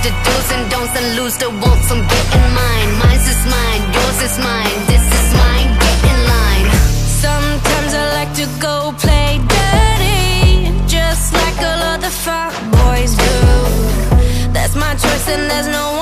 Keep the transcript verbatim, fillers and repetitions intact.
the do's and don'ts and lose the won'ts. I'm getting mine, mine's is mine, yours is mine, this is mine, get in line. Sometimes I like to go play dirty, just like all other fuck boys do. That's my choice and there's no